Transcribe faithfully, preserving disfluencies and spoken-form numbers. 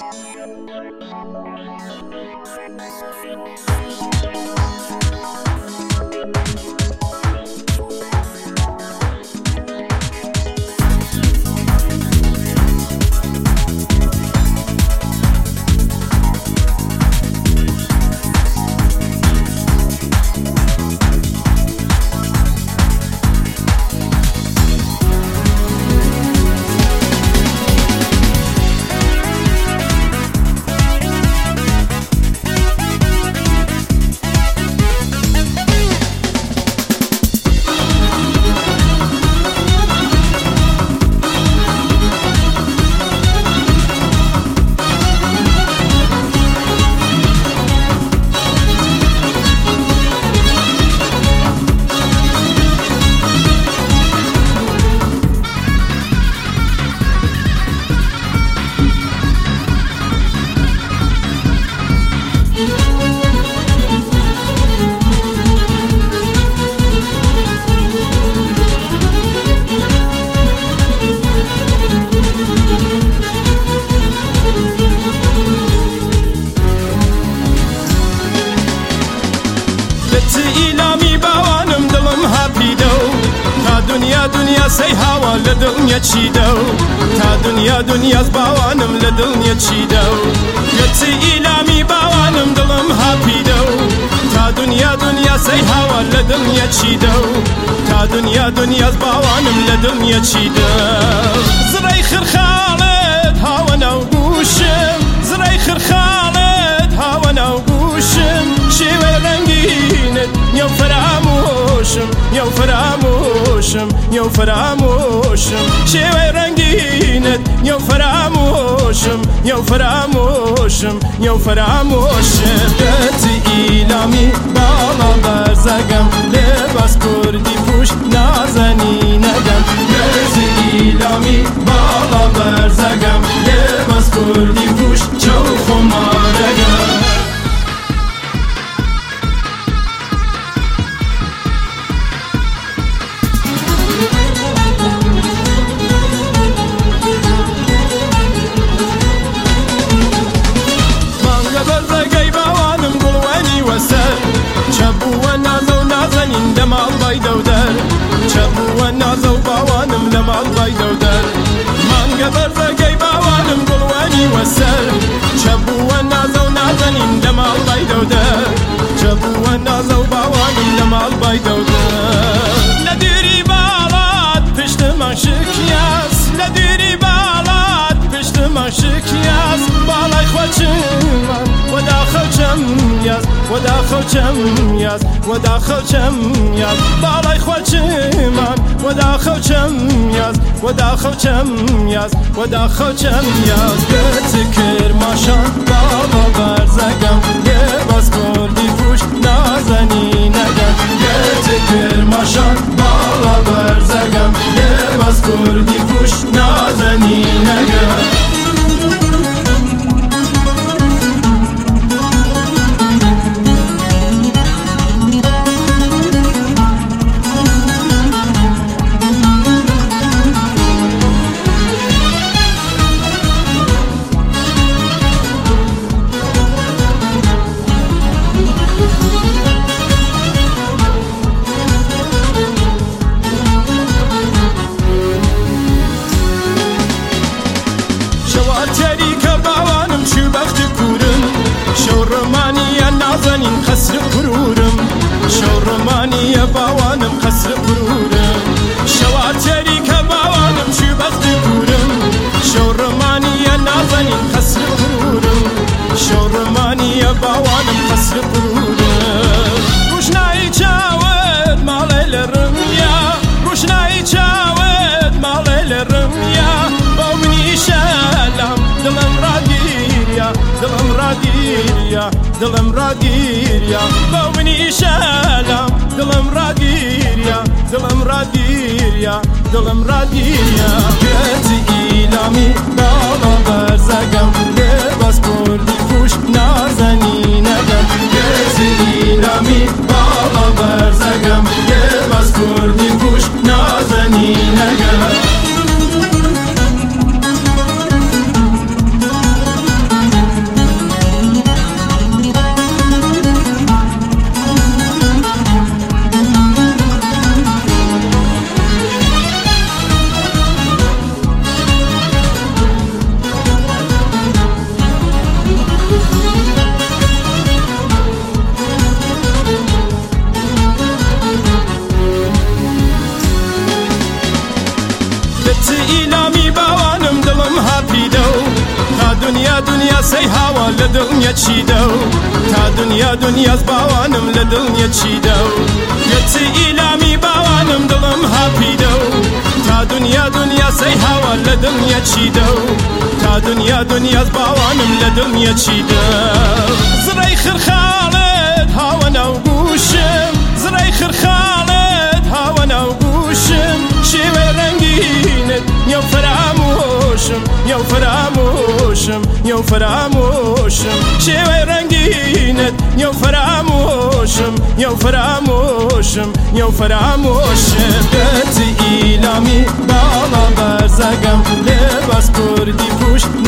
دنیا دنیا سی هوا لدنیا چی دو تا دنیا دنیا باوانم لدنیا چی دو یتی ایلامی باوانم دلم هاپی دو تا دنیا دنیا سی هوا لدنیا چی دو تا دنیا دنیا باوانم لدنیا چی دو زرای خر خالد هوا نوگوشم زرای خر خالد هوا نوگوشم شیوه رنگینت یو فراموشم یو فراموشم یو فراموشم شیوه رنگینت یو فراموشم یو فراموشم یو فراموشم گتی ایلامی بالا برزگم لباس کردی پوش نازنی نگم گتی ایلامی بالا برزگم لباس کردی پوش چو خمارگم چبو نازو نازنین لمال بایدو در چبو نازو باوانم لمال بایدو در من قبر زگی باوانم گلوانی وسر چبو نازو نازنین لمال بایدو در چبو نازو باوانم لمال بایدو در لدیری بالات پشت من شکیاس لدیری بالات پشت من شکیاس بالای خوچم و داخل چم یاز و داخل چم یاز و داخل چم یاز بالای خوچم و داخل چم یاز و داخل چم یاز و داخل چم یاز گتی کرماشان بالا برزگم لباس کردی پوش نازنی نگم گتی کرماشان بالا برزگم لباس کردی پوش نازنی نگم شورمانية نازنين خسر قرورم شورمانية باوانم خسر قرورم شواتري كباوانم شو بخت قرورم شورمانية نازنين خسر قرورم شورمانية باوانم خسر قرورم روشناي چاود مالي لرميا روشناي چاود مالي لرميا باوني شالم دلم راديريا دلم راديريا دلم راديريا باوني شالم دلم راديريا دلم راديريا دلم راديريا گتی ایلامی بالا برزگم لباس کردی پوش نازنی نگم گتی ایلامی بالا برزگم لباس کردی پوش نازنی نگم دنیا دنیا سی هوا لدنیا چی دو تا دنیا دنیا باوانم لدنیا چی دو گتی ایلامی باوانم دلم هاپی دو تا دنیا دنیا سی هوا لدنیا چی دو تا دنیا دنیا باوانم لدنیا چی دو زرای خر خالد هوا نوگوشم زرای خر خالد هوا نوگوشم شیوه رنگینت یو فراموشم یو فراموشم یو فراموشم شیوه رنگینت یو فراموشم یو فراموشم یو فراموشم گتی ایلامی بالا برزگم لباس کردی پوش